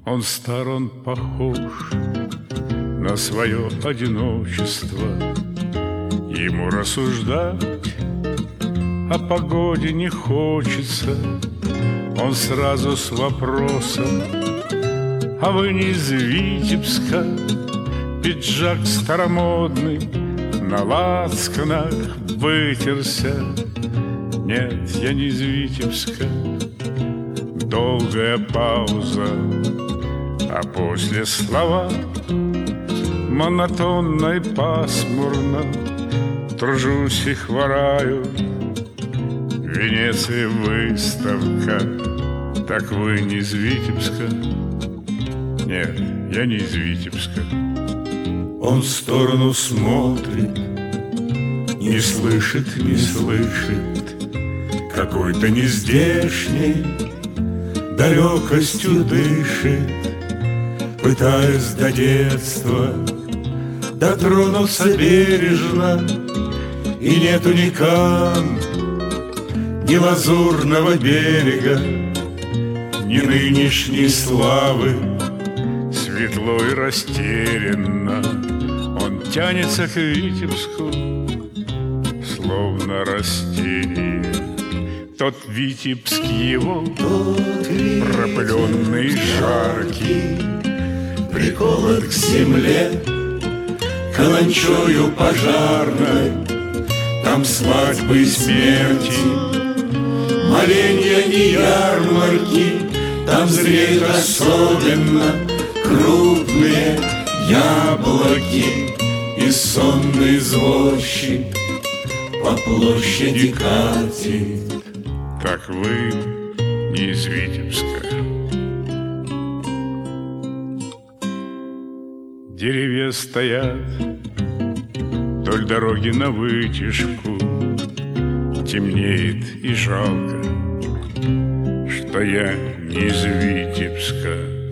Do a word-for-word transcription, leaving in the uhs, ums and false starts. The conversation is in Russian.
Он стар, он похож на свое одиночество. Ему рассуждать о погоде не хочется. Он сразу с вопросом: а вы не из Витебска? Пиджак старомодный на лацканах вытерся. Нет, я не из Витебска. Долгая пауза, а после слова монотонно и пасмурно. Тружусь и хвораю, в Венеции выставка. Так вы не из Витебска? Нет, я не из Витебска. Он в сторону смотрит, не слышит, не слышит какой-то нездешней далекостью дышит, пытаясь до детства дотронуться бережно. И нету ни кам, ни лазурного берега, ни нынешней славы. Светло и растерянно он тянется к Витебску, словно растение. Тот Витебск его, пропыленный, жаркий, приколот к земле каланчою пожарной. Там свадьбы и смерти, моленья и ярмарки. Там зреют особенно крупные яблоки. И сонный извозчик по площади катит. Так вы не из Витебска. Деревья стоят вдоль дороги навытяжку. Темнеет и жалко, что я не из Витебска.